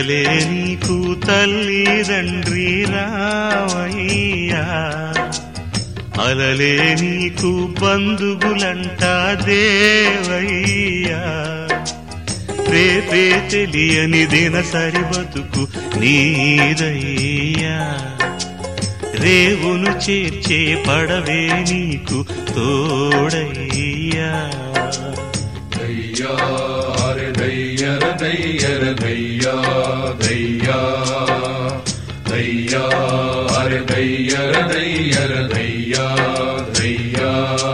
కలలే నీకు తల్లిదండ్రి రామయ్యా, అలలే నీకు బంధువులంట దేవయ్యా. రేపే తెలియని దినసరి బతుకు నీదయ్యా, రేవును చేర్చే పడవే నీకు తోడయ్యా. దయ్యా రే దయ్యర దయ్యర దయ్యా దయ్యా దయ్యా రే దయ్యర దయ్యర దయ్యా దయ్యా.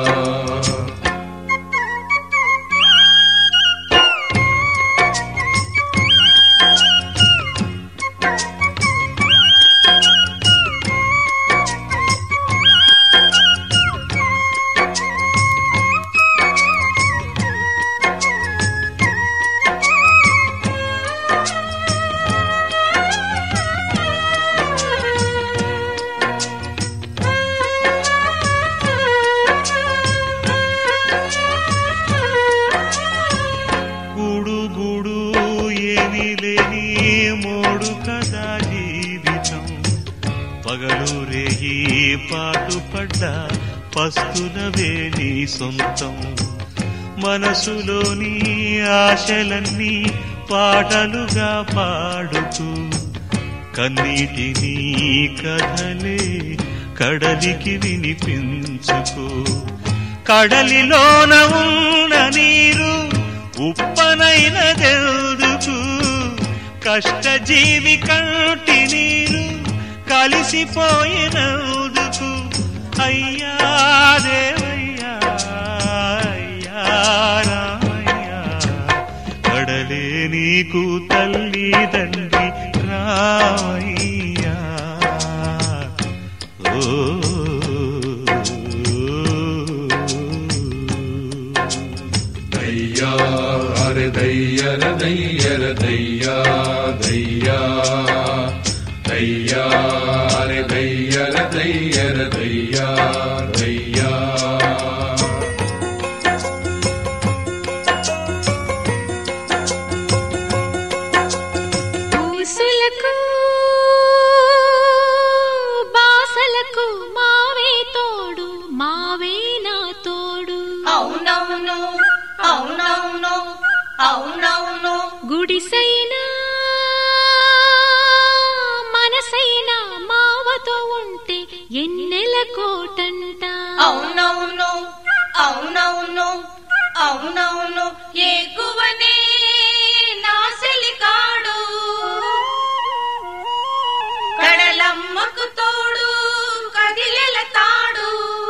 మోడు కదా జీవితం, పగలు రేయి పాటుపడ్డా పస్తులవే నీ సొంతం. మనసులోని ఆశలన్నీ పాటలుగా పాడుతూ కన్నీటిని కథలే కడలికి వినిపించుకో. కడలిలోన ఉన్న నీరు ఉప్పనైనదెందుకు, కష్టజీవి కంటి నీరు కలిసిపోయినందుకు. అయ్యా దేవయ్యా అయ్యా రామయ్యా, కడలే నీకు తల్లిదండ్రి రామయ్యా. ఓ దయ్యా రే దయ్యర దయ్యర దయ్యా దయ్యా దయ్యా రే దయ్యర దయ్యర దయ్యా దయ్యా. పూసులకు బాసలకు మావే తోడు, మావే నా తోడు. అవునవును అవునవును అవునవును. గుడిసైనా మనసైనా మావతో ఉంటే ఎన్నెల కోటంట. అవునవును అవునవును అవునవును. ఏగువనే నాశలికాడు, కడలమ్మకు తోడు కదిలెలతాడు.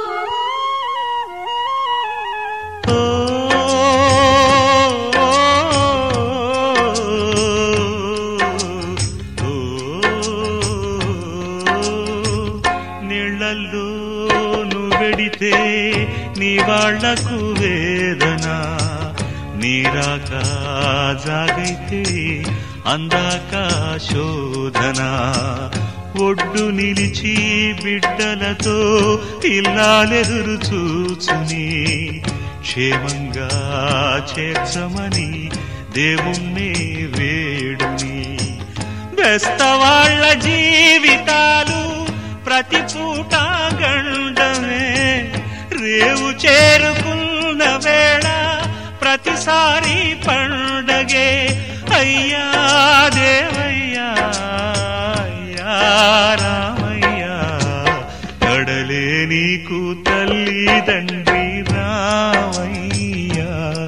నీళ్లల్లో నువ్వెడితే నీ వాళ్లకు వేదన, నీరాక జాగైతే అందాక శోధన. ఒడ్డు నిలిచి బిడ్డలతో ఇల్లాలెదురు చూచుని క్షేమంగా చేర్చమని దేవుణ్ణి వేడుని. బెస్తవాళ్ల జీవితాలు ప్రతి పూట గండమే, రేవు చేరుకున్న వేళ ప్రతిసారి పండగే. అయ్యా దేవయ్యా అయ్యా రామయ్యా, కడలే నీకు తల్లిదండ్రి రామయ్యా,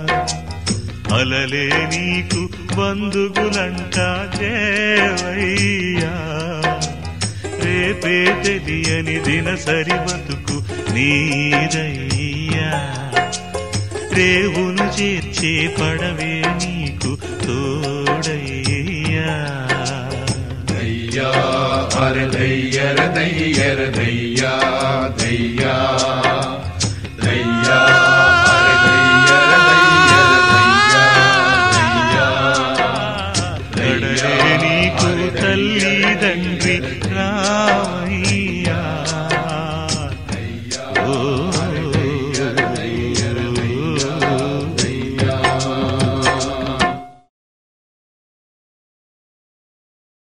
అలలే నీకు బంధువులంట దేవయ్యా. రేపే తెలియని దినసరి బతుకు నీదయ్యా, రేవును చేర్చే పడవే నీకు తోడయ్యా. దయ్యా రే దయ్యర దయ్యర దయ్యా దయ్యా దయ్యా రే దయ్యర దయ్యర దయ్యా దయ్యా. కడలే నీకు తల్లిదండ్రి రామయ్యా. ఓ